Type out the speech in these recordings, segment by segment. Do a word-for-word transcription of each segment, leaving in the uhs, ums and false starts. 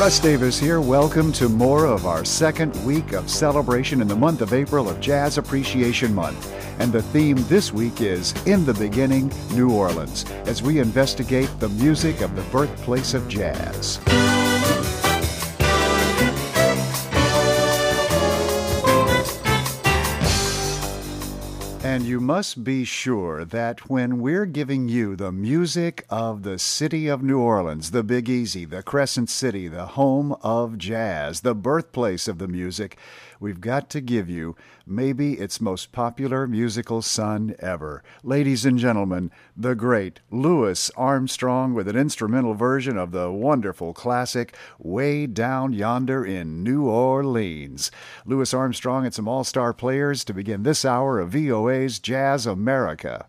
Russ Davis here. Welcome to more of our second week of celebration in the month of April of Jazz Appreciation Month. And the theme this week is In the Beginning, New Orleans, as we investigate the music of the birthplace of jazz. And you must be sure that when we're giving you the music of the city of New Orleans, the Big Easy, the Crescent City, the home of jazz, the birthplace of the music, we've got to give you maybe its most popular musical son ever. Ladies and gentlemen, the great Louis Armstrong with an instrumental version of the wonderful classic Way Down Yonder in New Orleans. Louis Armstrong and some all-star players to begin this hour of V O A's Jazz America.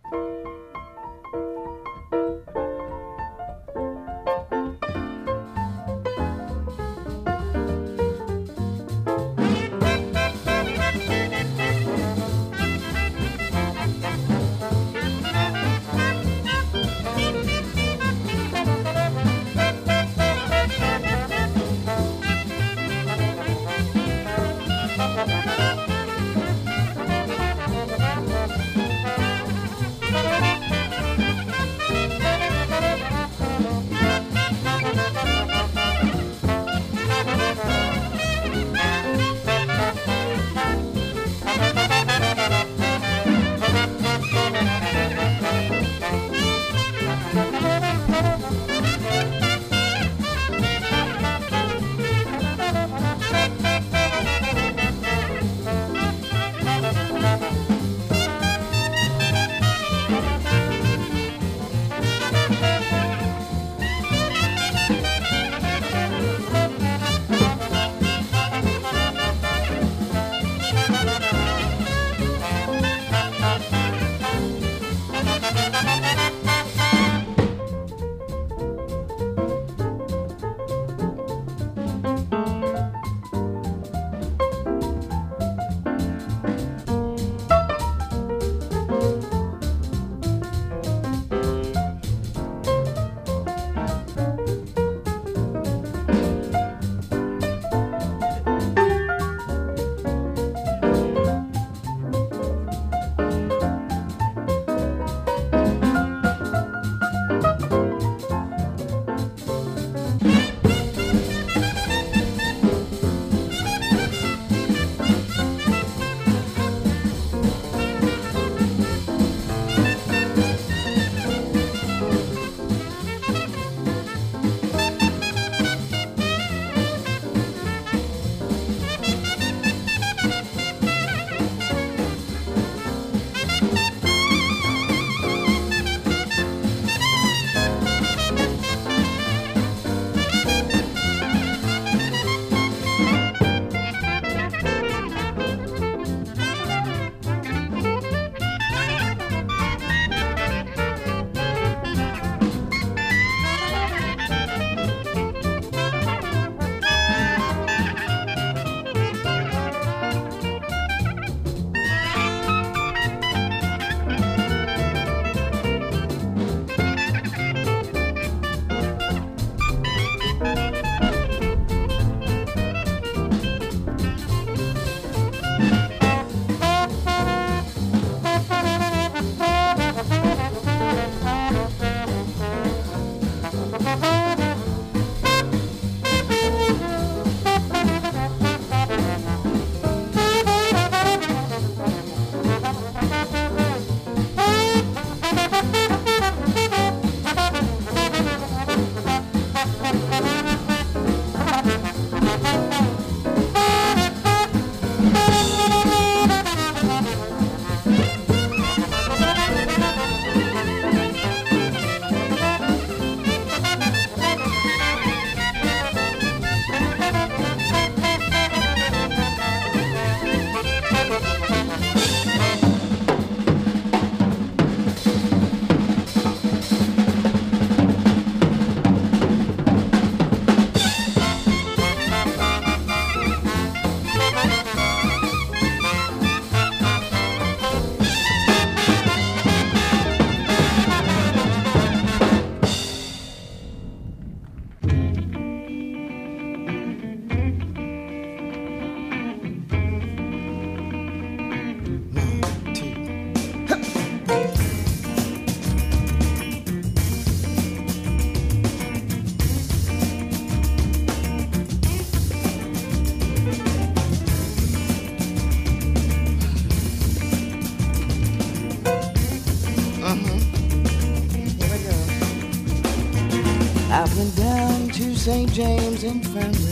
Saint James Infirmary.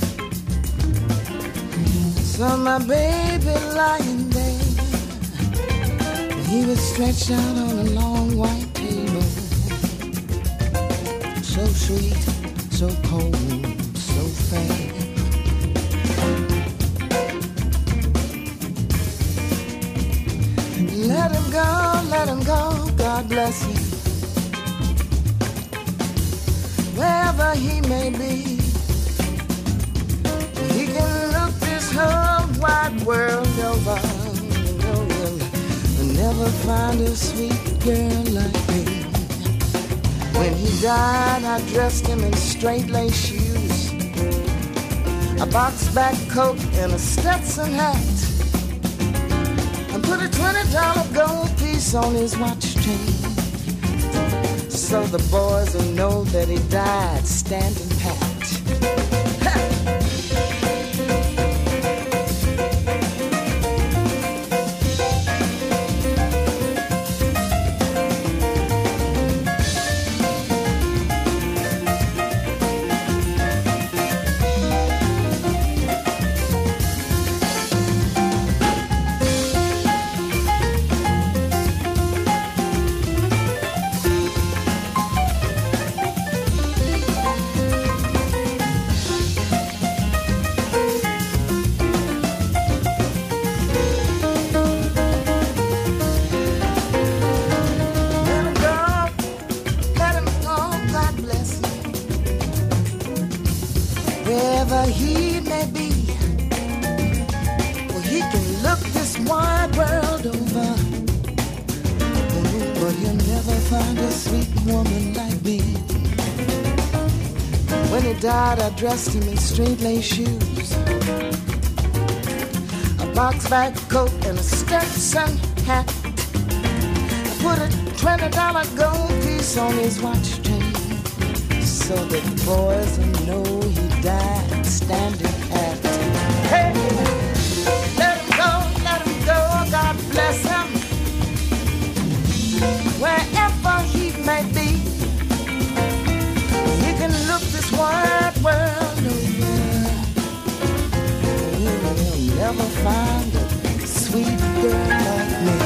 Saw my baby lying there. He was stretched out on a long white table. So sweet, so cold, so fair. Let him go, let him go, God bless him. Wherever he may be, he can look this whole wide world over. You'll never find a sweet girl like me. When he died, I dressed him in straight-lace shoes, a box-back coat and a Stetson hat, and put a twenty dollar gold piece on his watch chain, so the boys will know that he died standing pat. Wherever he may be, well, he can look this wide world over, but he'll never find a sweet woman like me. When he died, I dressed him in straight-lace shoes, a box-back coat and a Stetson hat. I put a twenty dollar gold piece on his watch chain, so the boys will know he died standing at. Hey, let him go, let him go, God bless him. Wherever he may be, he can look this wide world over. He'll never find a sweet girl like me.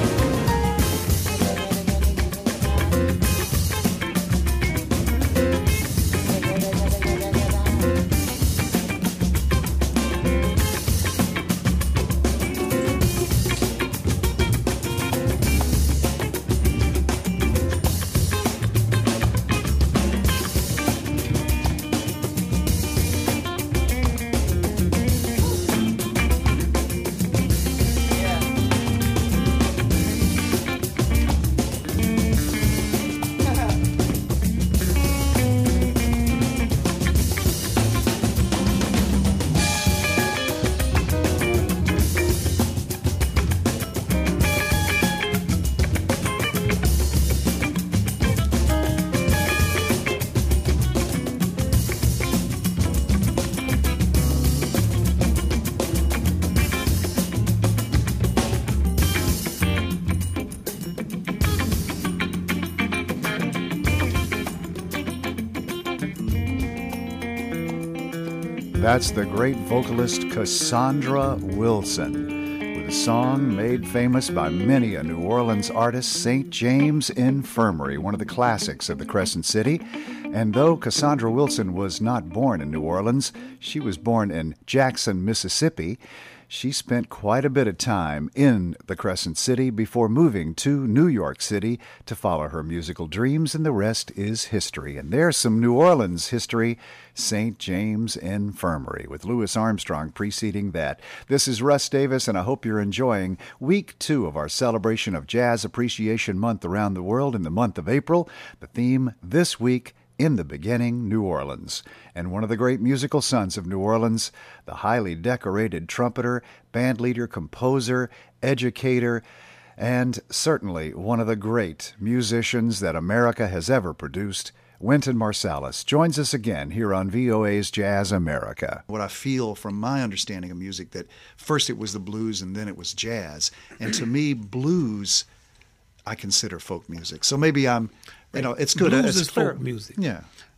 That's the great vocalist Cassandra Wilson, with a song made famous by many a New Orleans artist, Saint James Infirmary, one of the classics of the Crescent City. And though Cassandra Wilson was not born in New Orleans, she was born in Jackson, Mississippi. She spent quite a bit of time in the Crescent City before moving to New York City to follow her musical dreams, and the rest is history. And there's some New Orleans history, Saint James Infirmary, with Louis Armstrong preceding that. This is Russ Davis, and I hope you're enjoying week two of our celebration of Jazz Appreciation Month around the world in the month of April. The theme this week, In the Beginning, New Orleans. And one of the great musical sons of New Orleans, the highly decorated trumpeter, bandleader, composer, educator, and certainly one of the great musicians that America has ever produced, Wynton Marsalis, joins us again here on V O A's Jazz America. What I feel from my understanding of music, that first it was the blues and then it was jazz. And to me, blues, I consider folk music. So maybe I'm... You know, it's good. Blues it's is clear. folk music. Yeah. Uh,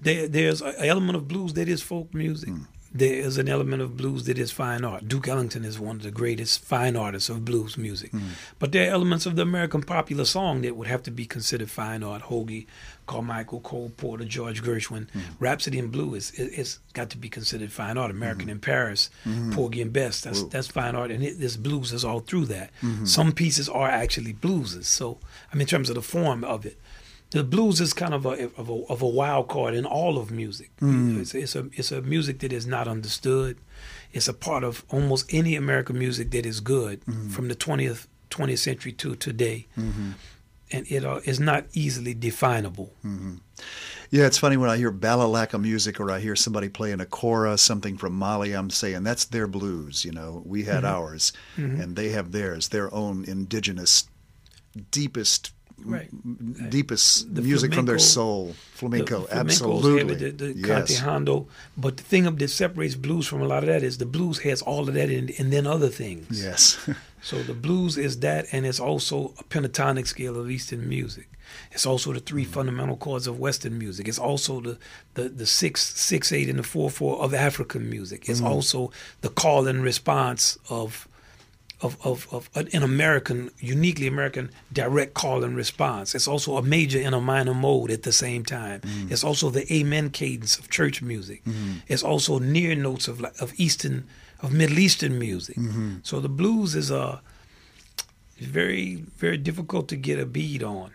there, there's an element of blues that is folk music. Mm. There is an element of blues that is fine art. Duke Ellington is one of the greatest fine artists of blues music. Mm. But there are elements of the American popular song that would have to be considered fine art. Hoagie, Carmichael, Cole Porter, George Gershwin. Mm. Rhapsody in Blue is it's got to be considered fine art. American mm-hmm. in Paris, mm-hmm. Porgy and Bess, that's Whoa. that's fine art. And it, this blues is all through that. Mm-hmm. Some pieces are actually blueses. So, I mean, in terms of the form of it. The blues is kind of a of a, of a wild card in all of music. Mm. It's, it's a it's a music that is not understood. It's a part of almost any American music that is good mm. from the twentieth twentieth century to today, mm-hmm. and it uh, is not easily definable. Mm-hmm. Yeah, it's funny when I hear Balalaka music or I hear somebody playing a kora, something from Mali. I'm saying that's their blues. You know, we had mm-hmm. ours, mm-hmm. and they have theirs, their own indigenous, deepest. Right. Deepest the music flamenco, from their soul, flamenco, the absolutely. The, the yes. cantejando, but the thing that separates blues from a lot of that is the blues has all of that in, and then other things. Yes. So the blues is that, and it's also a pentatonic scale of Eastern music. It's also the three mm-hmm. fundamental chords of Western music. It's also the the, the six six eight and the four four of African music. It's mm-hmm. also the call and response of. Of, of, of an American, uniquely American direct call and response. It's also a major and a minor mode at the same time. Mm. It's also the amen cadence of church music. Mm-hmm. It's also near notes of of Eastern, of Middle Eastern music. Mm-hmm. So the blues is a very, very difficult to get a beat on.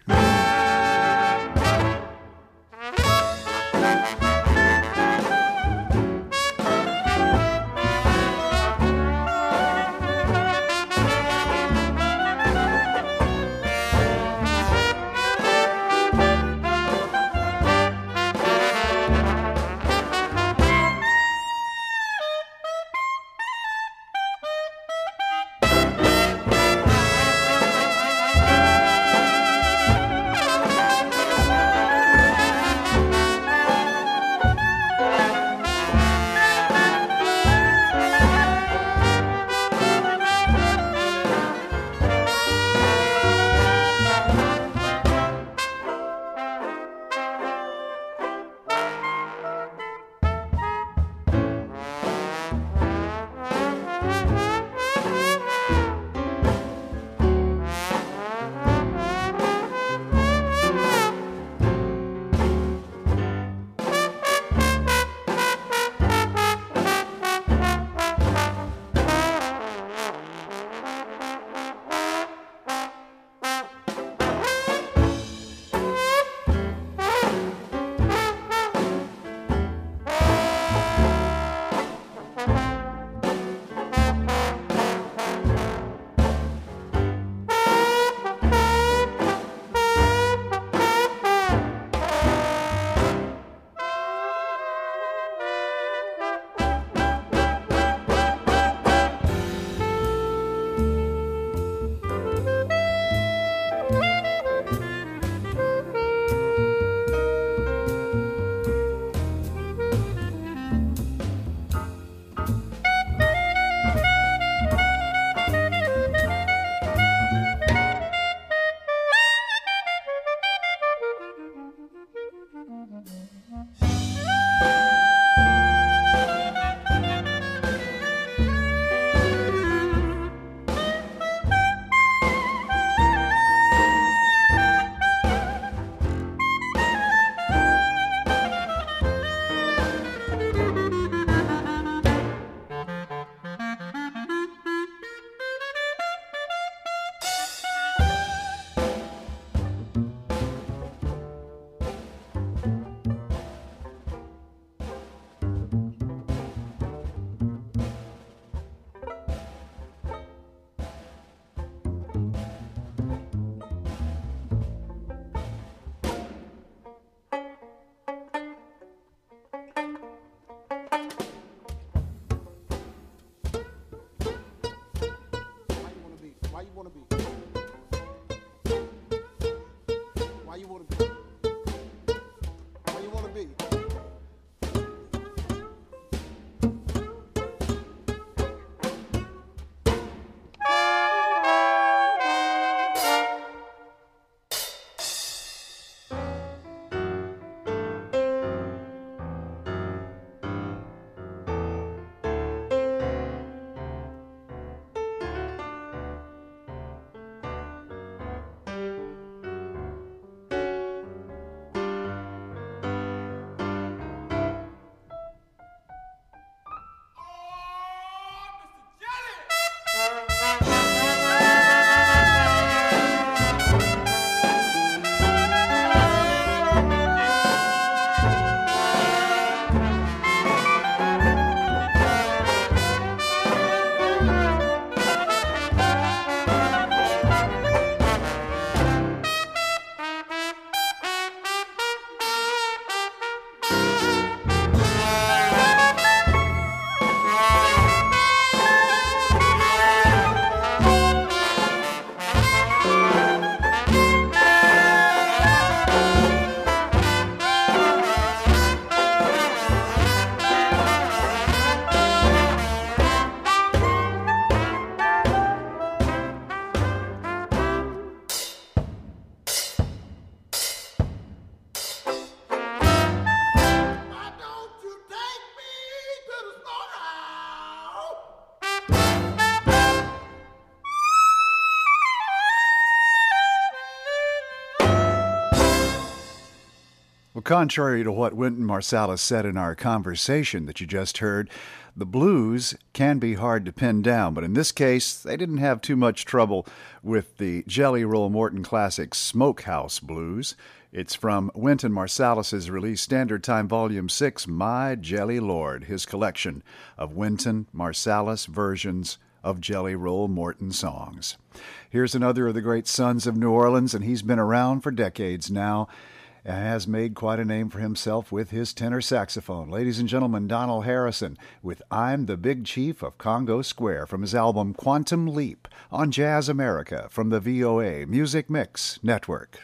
contrary to what Wynton Marsalis said in our conversation that you just heard, the blues can be hard to pin down, but in this case, they didn't have too much trouble with the Jelly Roll Morton classic Smokehouse Blues. It's from Wynton Marsalis's release Standard Time Volume six, My Jelly Lord, his collection of Wynton Marsalis versions of Jelly Roll Morton songs. Here's another of the great sons of New Orleans, and he's been around for decades now and has made quite a name for himself with his tenor saxophone. Ladies and gentlemen, Donald Harrison with I'm the Big Chief of Congo Square from his album Quantum Leap on Jazz America from the V O A Music Mix Network.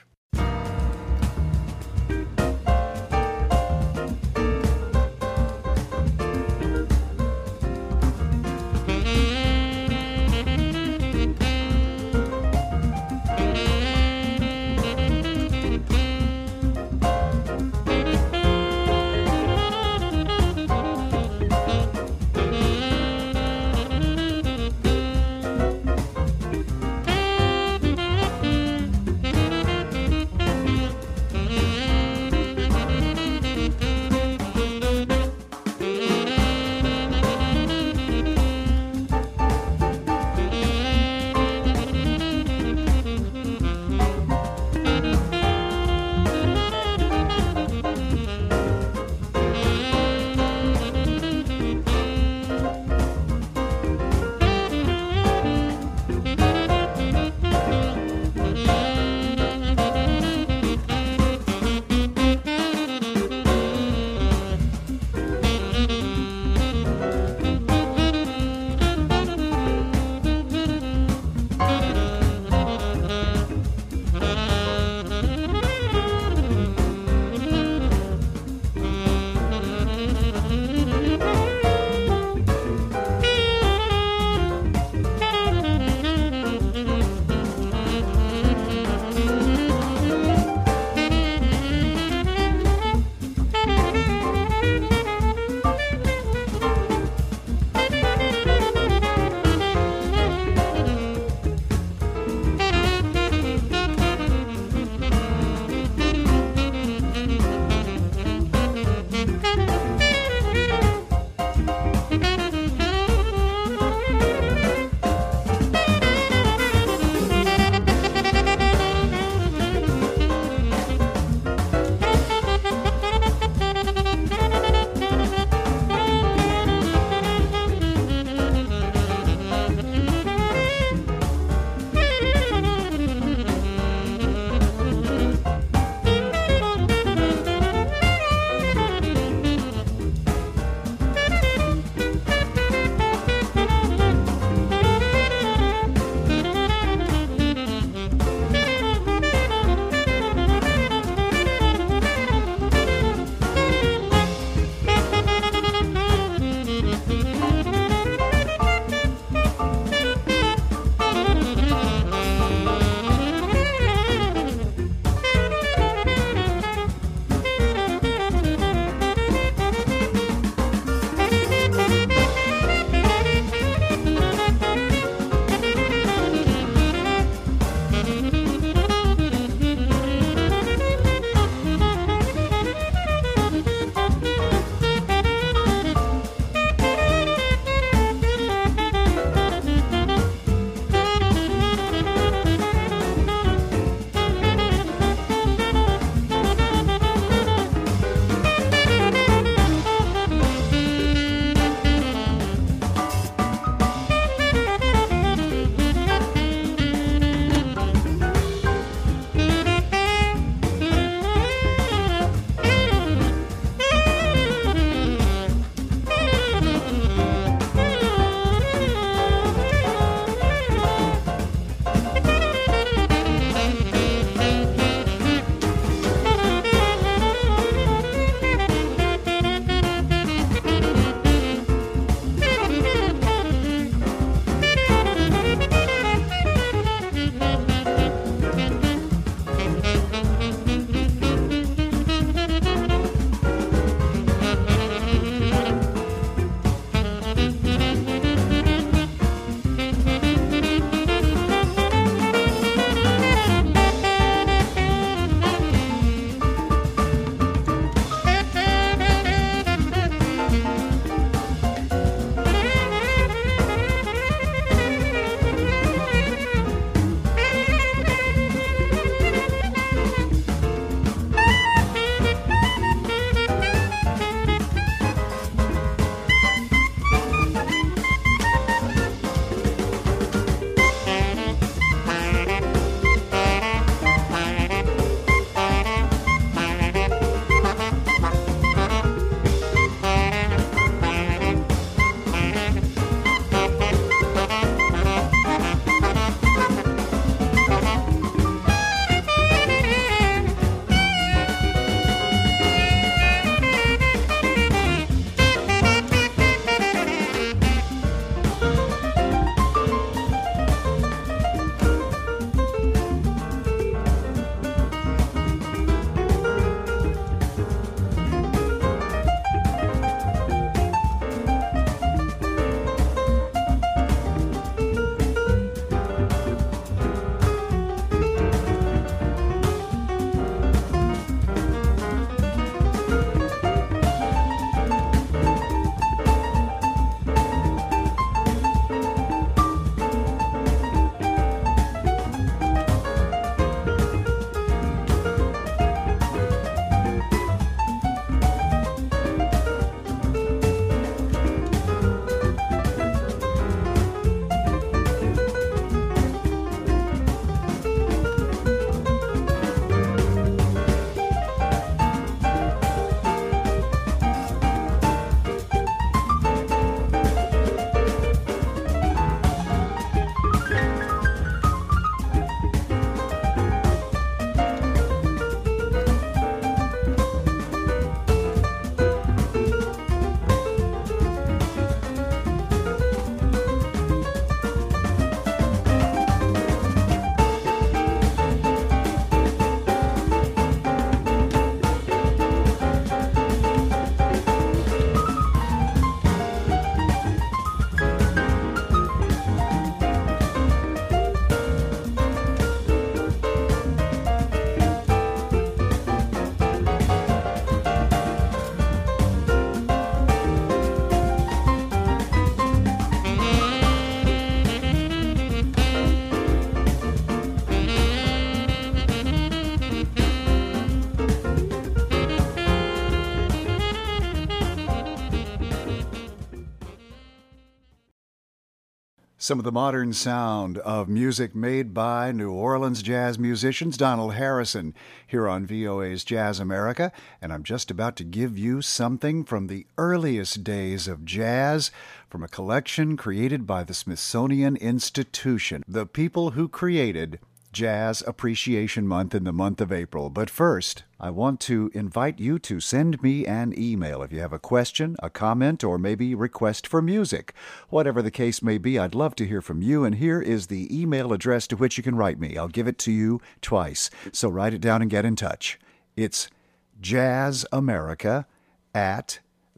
Some of the modern sound of music made by New Orleans jazz musicians. Donald Harrison here on V O A's Jazz America, and I'm just about to give you something from the earliest days of jazz from a collection created by the Smithsonian Institution, the people who created Jazz Appreciation Month in the month of April. But first, I want to invite you to send me an email if you have a question, a comment, or maybe request for music. Whatever the case may be, I'd love to hear from you, and here is the email address to which you can write me. I'll give it to you twice, so write it down and get in touch. It's jazzamerica at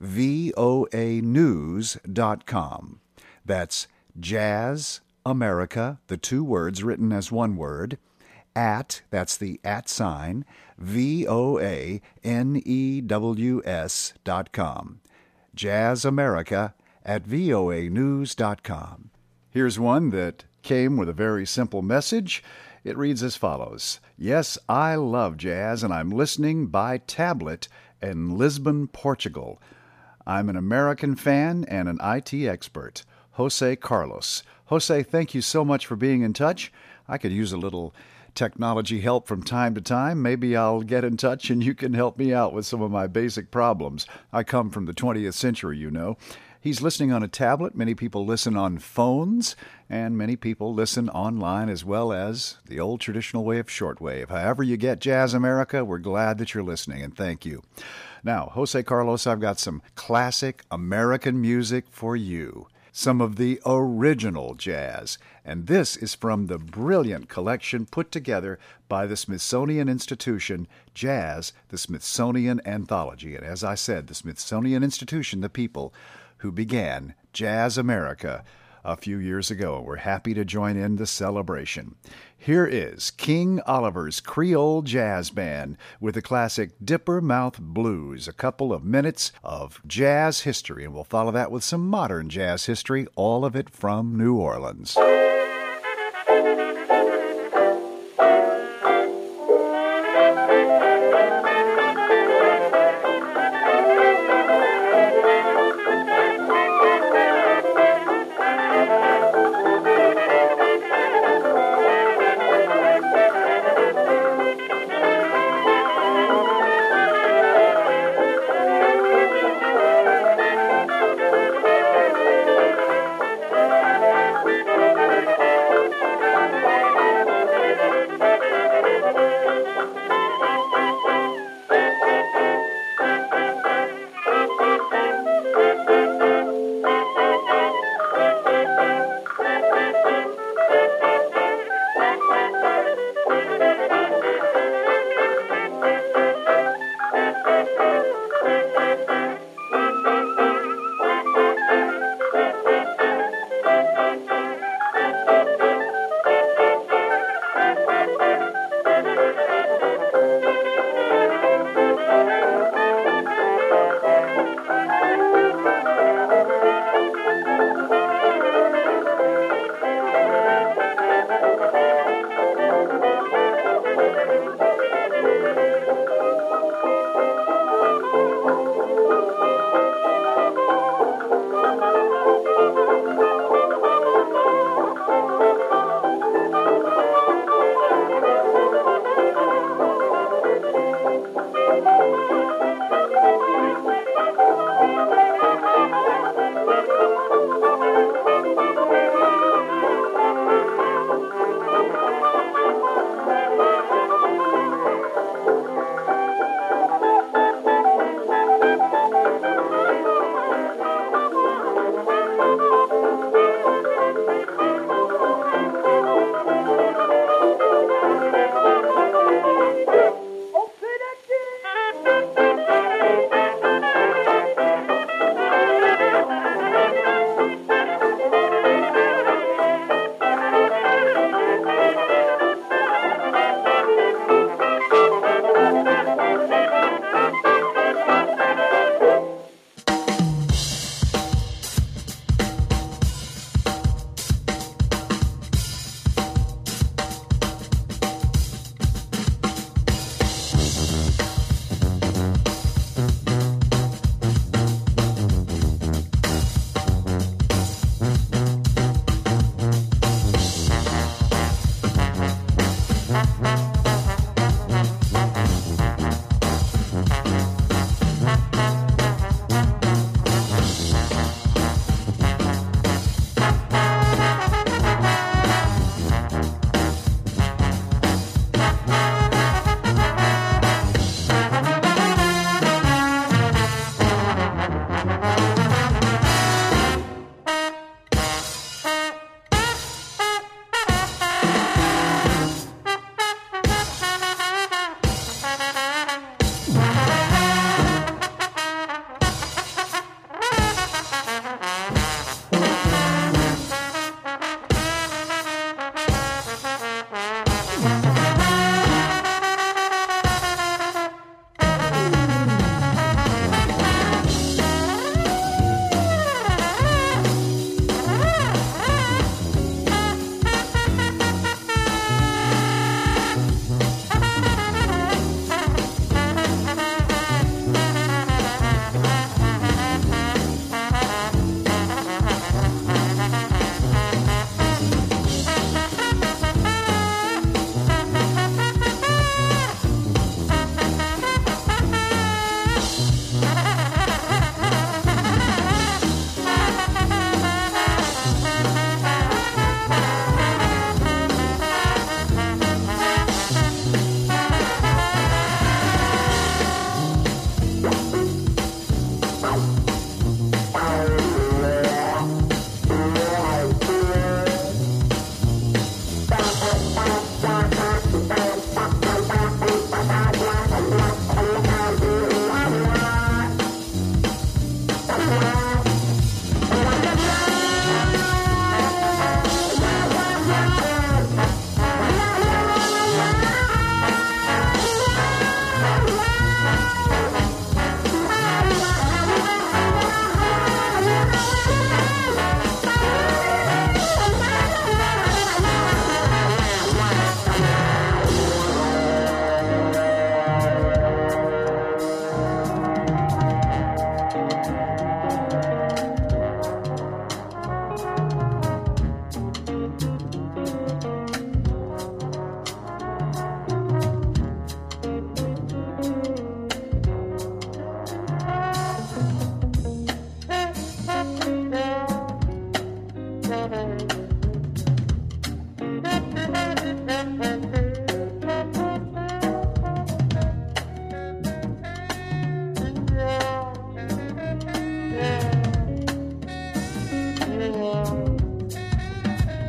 voa news dot com. That's jazz America, the two words written as one word, at, that's the at sign, V O A N E W S dot com. Jazz America at V O A news dot com. Here's one that came with a very simple message. It reads as follows. Yes, I love jazz, and I'm listening by tablet in Lisbon, Portugal. I'm an American fan and an I T expert. Jose Carlos. Jose, thank you so much for being in touch. I could use a little technology help from time to time. Maybe I'll get in touch and you can help me out with some of my basic problems. I come from the twentieth century, you know. He's listening on a tablet. Many people listen on phones, and many people listen online as well as the old traditional way of shortwave. However you get Jazz America, we're glad that you're listening, and thank you. Now, Jose Carlos, I've got some classic American music for you. Some of the original jazz. And this is from the brilliant collection put together by the Smithsonian Institution, Jazz, the Smithsonian Anthology. And as I said, the Smithsonian Institution, the people who began Jazz America a few years ago. We're happy to join in the celebration. Here is King Oliver's Creole Jazz Band with the classic Dipper Mouth Blues, a couple of minutes of jazz history, and we'll follow that with some modern jazz history, all of it from New Orleans. Thank you.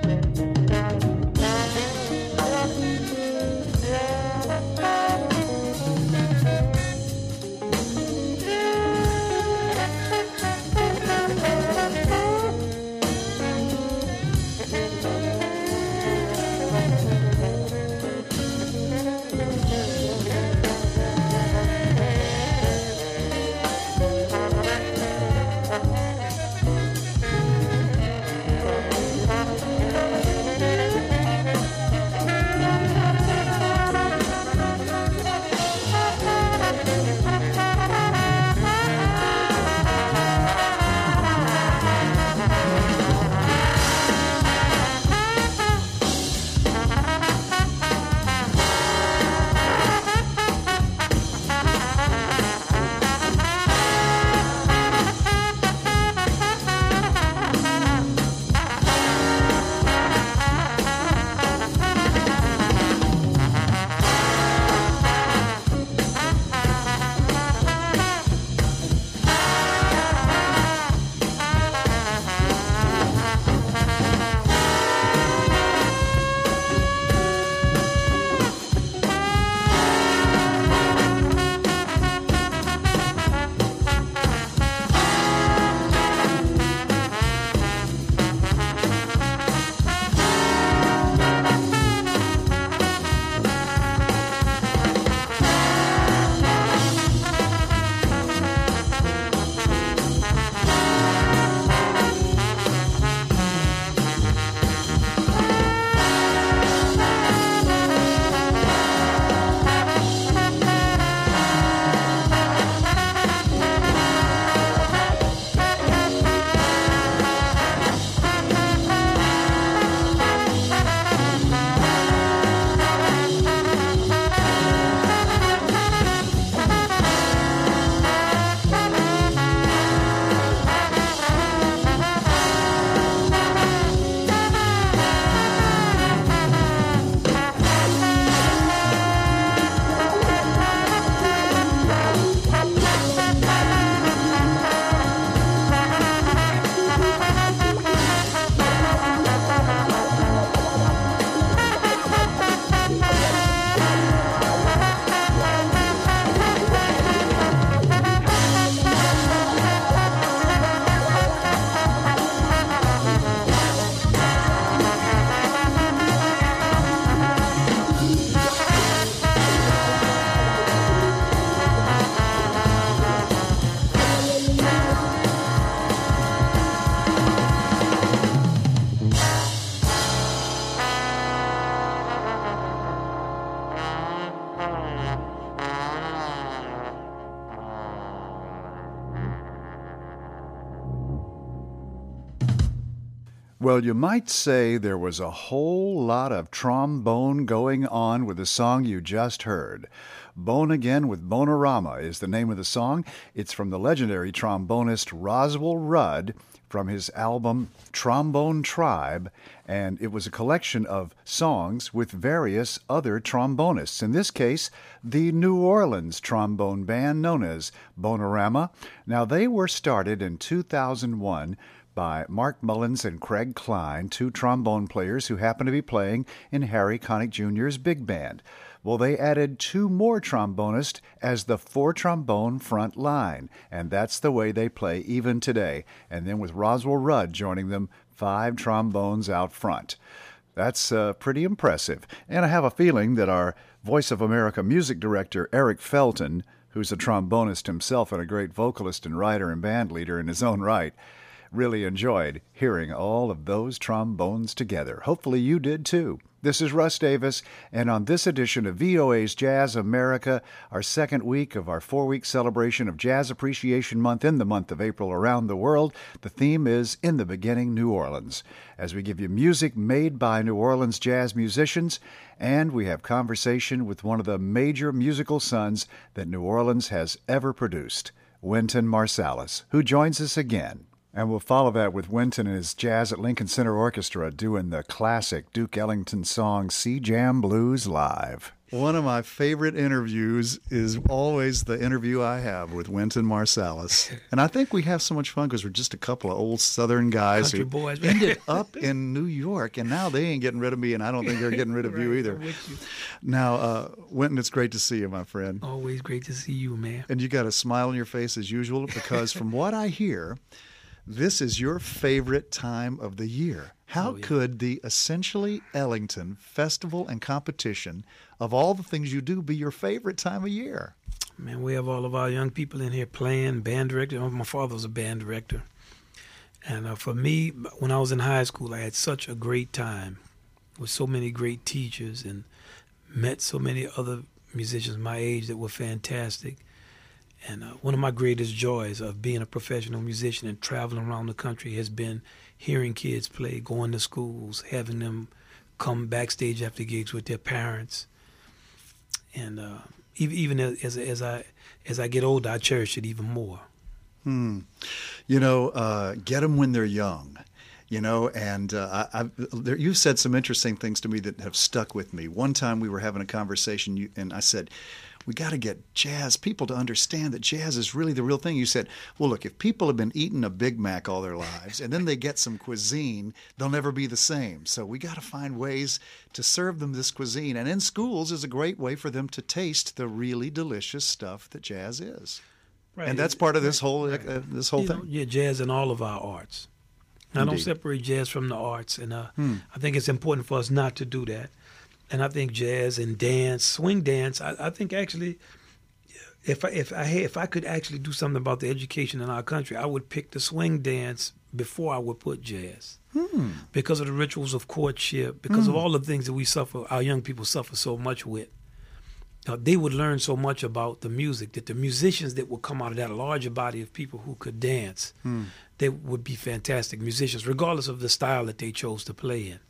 Well, you might say there was a whole lot of trombone going on with the song you just heard. Bone Again with Bonorama is the name of the song. It's from the legendary trombonist Roswell Rudd from his album Trombone Tribe, and it was a collection of songs with various other trombonists. In this case, the New Orleans trombone band known as Bonorama. Now, they were started in two thousand one by Mark Mullins and Craig Klein, two trombone players who happen to be playing in Harry Connick Junior's big band. Well, they added two more trombonists as the four-trombone front line, and that's the way they play even today. And then with Roswell Rudd joining them, five trombones out front. That's uh, pretty impressive. And I have a feeling that our Voice of America music director, Eric Felton, who's a trombonist himself and a great vocalist and writer and band leader in his own right, really enjoyed hearing all of those trombones together. Hopefully you did too. This is Russ Davis, and on this edition of V O A's Jazz America, our second week of our four-week celebration of Jazz Appreciation Month in the month of April around the world, the theme is In the Beginning, New Orleans, as we give you music made by New Orleans jazz musicians, and we have conversation with one of the major musical sons that New Orleans has ever produced, Wynton Marsalis, who joins us again. And we'll follow that with Wynton and his Jazz at Lincoln Center Orchestra doing the classic Duke Ellington song Sea Jam Blues Live. One of my favorite interviews is always the interview I have with Wynton Marsalis. And I think we have so much fun because we're just a couple of old Southern guys Country who boys. ended up in New York. And now they ain't getting rid of me, and I don't think they're getting rid of Right, you either. I'm with you. Now, uh, Wynton, it's great to see you, my friend. Always great to see you, man. And you got a smile on your face as usual because from what I hear, this is your favorite time of the year. How Oh, yeah. could the Essentially Ellington Festival and Competition, of all the things you do, be your favorite time of year? Man, we have all of our young people in here playing, band director. My father was a band director. And uh, for me, when I was in high school, I had such a great time with so many great teachers and met so many other musicians my age that were fantastic. And uh, one of my greatest joys of being a professional musician and traveling around the country has been hearing kids play, going to schools, having them come backstage after gigs with their parents. And uh, even even as as I as I get older, I cherish it even more. Hmm. You know, uh, get them when they're young. You know, and uh, I, I've, there, you've said some interesting things to me that have stuck with me. One time we were having a conversation, you, and I said, we got to get jazz people to understand that jazz is really the real thing. You said, well, look, if people have been eating a Big Mac all their lives and then they get some cuisine, they'll never be the same. So we got to find ways to serve them this cuisine. And in schools is a great way for them to taste the really delicious stuff that jazz is. Right. And that's part of this whole uh, this whole You thing. know, yeah, jazz in all of our arts. I don't Indeed. separate jazz from the arts, and uh, Hmm. I think it's important for us not to do that. And I think jazz and dance, swing dance, I, I think actually, if I if I had, if I could actually do something about the education in our country, I would pick the swing dance before I would put jazz, Hmm. because of the rituals of courtship, because of all the things that we suffer, our young people suffer so much with. Uh, they would learn so much about the music that the musicians that would come out of that larger body of people who could dance, Hmm. they would be fantastic musicians, regardless of the style that they chose to play in.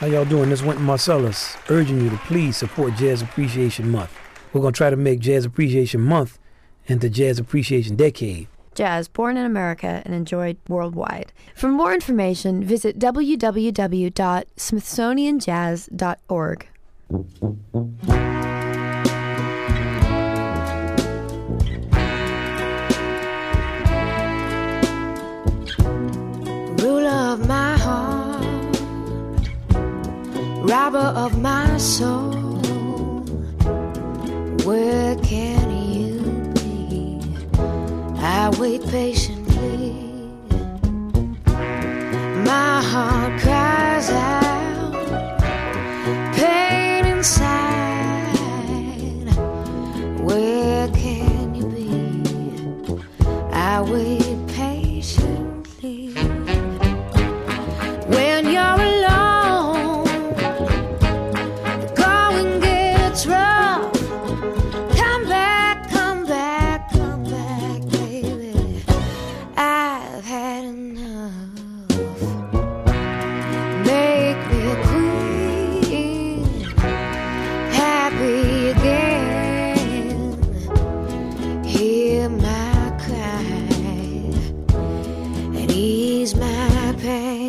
How y'all doing? This is Wynton Marsalis, urging you to please support Jazz Appreciation Month. We're going to try to make Jazz Appreciation Month into Jazz Appreciation Decade. Jazz, born in America and enjoyed worldwide. For more information, visit w w w dot smithsonian jazz dot org. Ruler of my heart, robber of my soul, where can you be? I wait patiently. My heart cries out, pain inside. Where can you be? I wait patiently. When you're alone, the going gets rough. Come back, come back, come back, baby. I've had enough. Make me a queen, happy again. Hear my cry and ease my pain.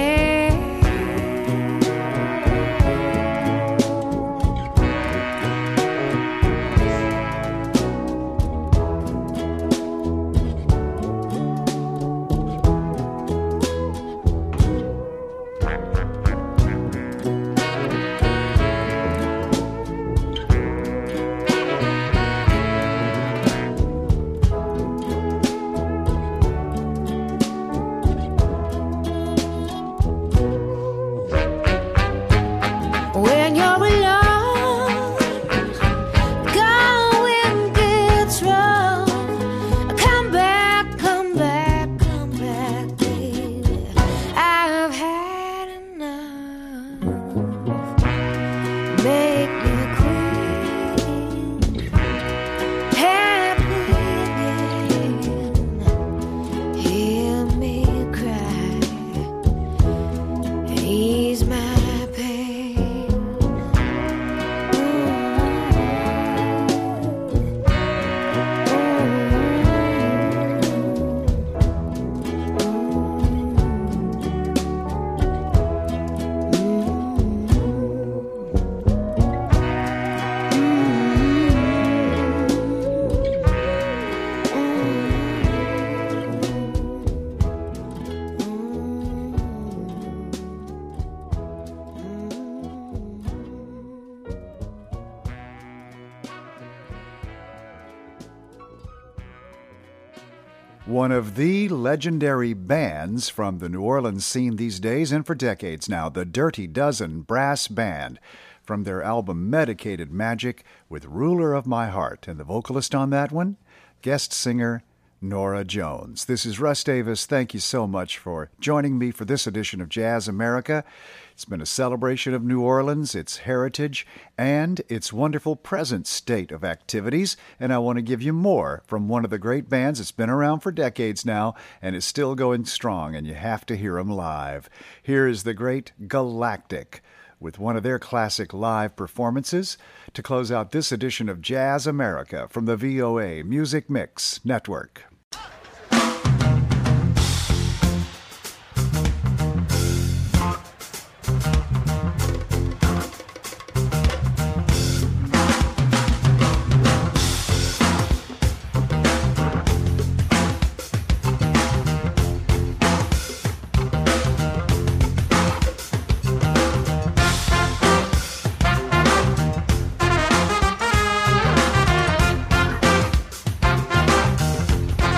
When you're alone, going gets rough. Come back, come back, come back, baby. I've had enough. Make me a queen, happy again. Hear me cry and ease my pain. One of the legendary bands from the New Orleans scene these days and for decades now, the Dirty Dozen Brass Band, from their album Medicated Magic with Ruler of My Heart. And the vocalist on that one, guest singer Norah Jones. This is Russ Davis. Thank you so much for joining me for this edition of Jazz America. It's been a celebration of New Orleans, its heritage, and its wonderful present state of activities. And I want to give you more from one of the great bands that's been around for decades now and is still going strong, and you have to hear them live. Here is the great Galactic with one of their classic live performances to close out this edition of Jazz America from the V O A Music Mix Network. Thank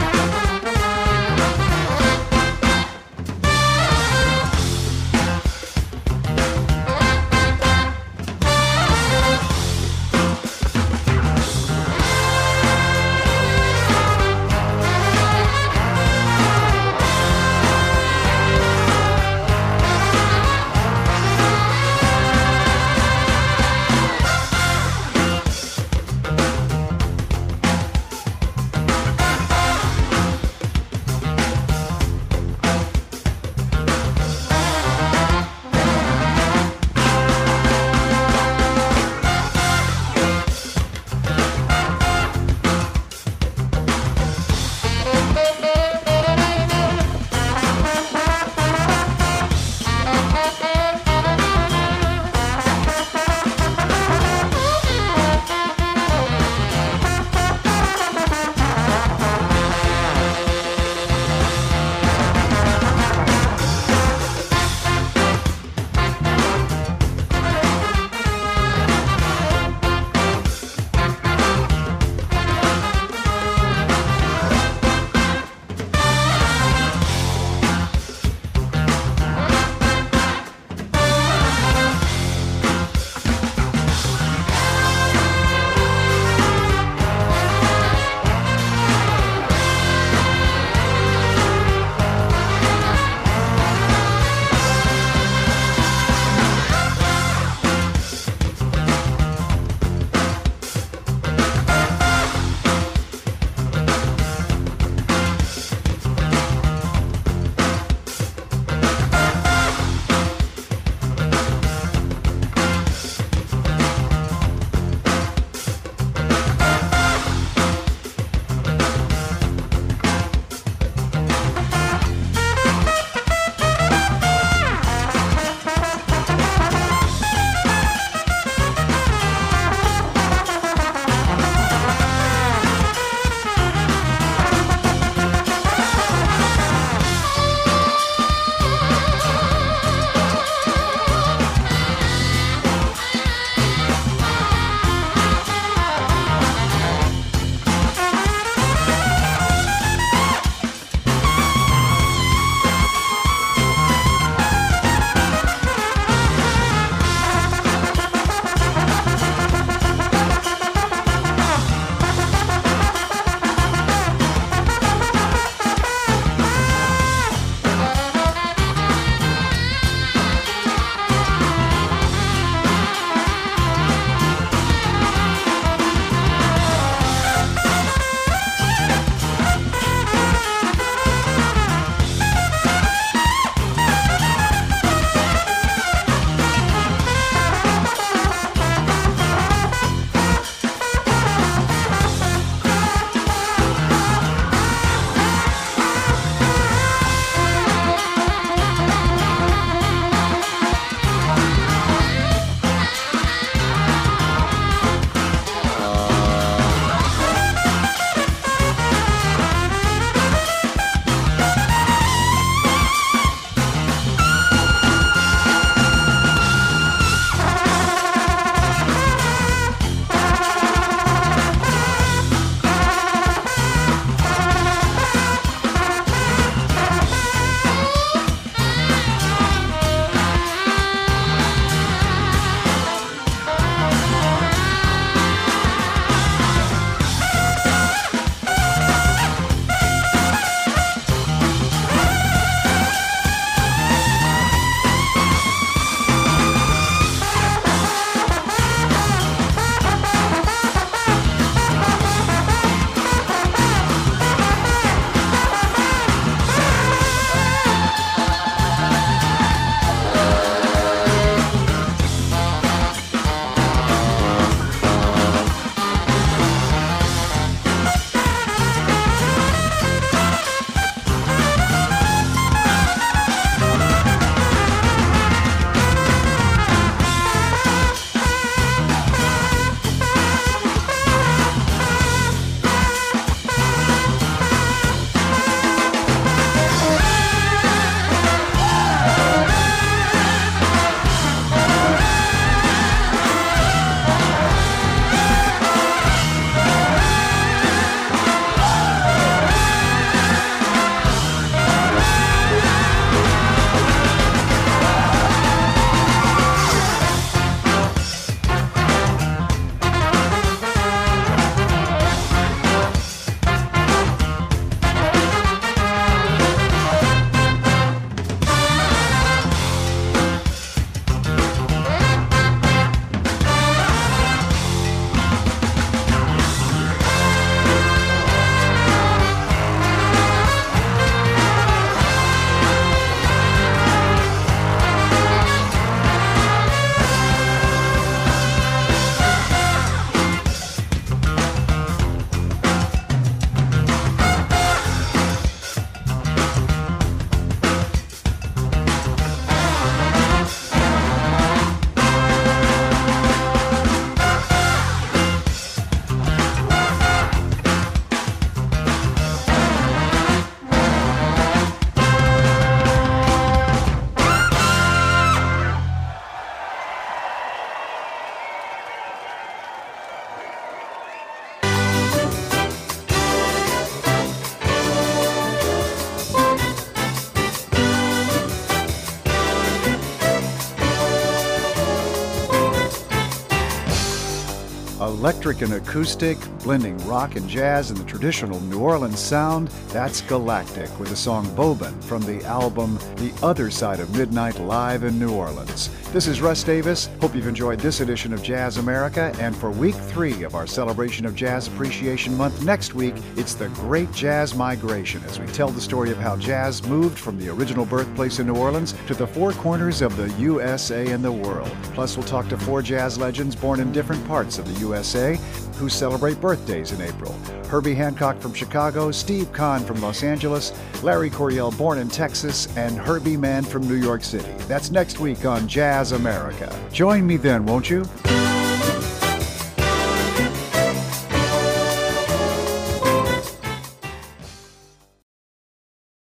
Electric and acoustic, blending rock and jazz and the traditional New Orleans sound, that's Galactic with the song Bourbon from the album The Other Side of Midnight Live in New Orleans. This is Russ Davis. Hope you've enjoyed this edition of Jazz America. And for week three of our celebration of Jazz Appreciation Month next week, it's the Great Jazz Migration as we tell the story of how jazz moved from the original birthplace in New Orleans to the four corners of the U S A and the world. Plus, we'll talk to four jazz legends born in different parts of the U S A who celebrate birthdays in April. Herbie Hancock from Chicago, Steve Kahn from Los Angeles, Larry Coryell born in Texas, and Herbie Mann from New York City. That's next week on Jazz America. Join me then, won't you?